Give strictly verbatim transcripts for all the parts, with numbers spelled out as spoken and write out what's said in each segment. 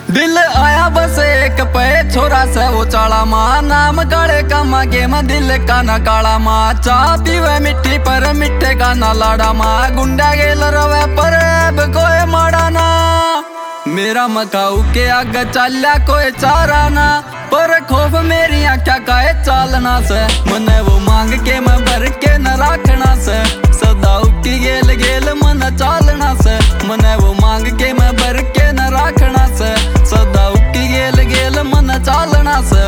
दिल आया बस एक पे छोरा से वो चाला माँ नाम काले का माँ के माँ दिल का ना काला माँ चाह पीवे मिट्टी पर मिट्टे का ना लाड़ा माँ गुंडा गेल रवे पर अब कोई माड़ा ना मेरा मकाऊ के आगे चलिया कोई चारा ना पर खौफ मेरी आख्या का चालना से मने वो मांग के मैं भर के न राखना से सदाऊ की गेल गेल मन चालना से मने वो मांग के मैं भर के न राखना से सदाऊ की गेल गेल मन चालना से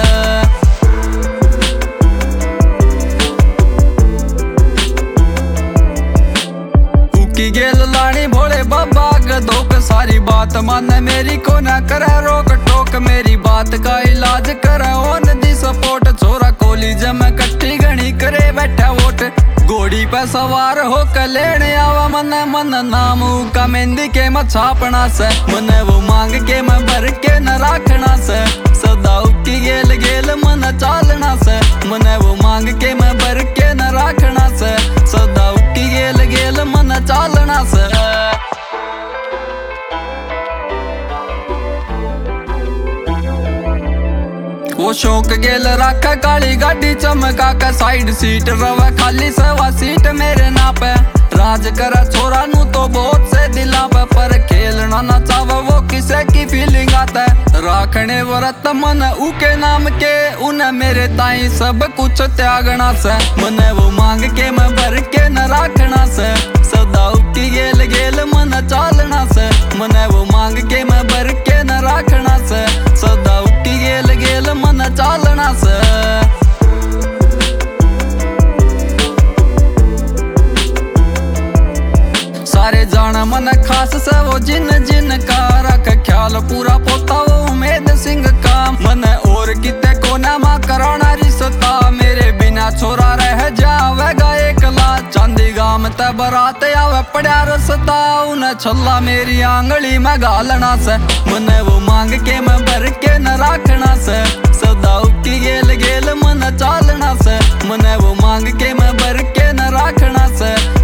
की गेल लानी भोले बाबा गदोक सारी बात माने मेरी को ना करे रोक टोक मेरी बात का इलाज करे ओ नदी सपोर्ट छोरा कॉलेज में कट्टी घनी करे बैठा वोट घोड़ी पे सवार हो के लेने आवा मन मन नाम का मेहंदी के मैं छापना से मने वो मांग के मैं भर के न राखना से सदाऊ की गेल गेल मन चालना से मने वो मांग के मैं भर के न राखना से सदाऊ की गेल गेल मन चालना से वो शौक गेल रखा काली गाड़ी चमका के साइड सीट रवे खाली सवा सीट मेरे ना पे राज करे छोरा नू तो बहुत से दिला पे पर खेलना ना चावे वो किसे की फीलिंग आता है राखने व्रत मन उके नाम के उन्हें मेरे ताई सब कुछ त्यागना से मने वो मांग के मैं भर के न राखना से सदाऊ की गेल गेल मन चालना से मने वो मांग के मैं भर के न राखना से सदाऊ की गेल गेल मन चालना से सारे जाना मन खास से वो जिन जिन का रख ख्याल पूरा पोता वो उमेद सिंह का मन और किते को नामा कराना रिश्ता मेरे बिना छोरा रह जावेगा एकला चांदी गाम ते बरात आवे पड़ा रसता उन्हें छल्ला मेरी आंगली में गालना से मने वो मांग के मैं भर के न राखना से सदाऊ की गेल गेल मन चालना से मने वो मांग के मैं भर के न राखना से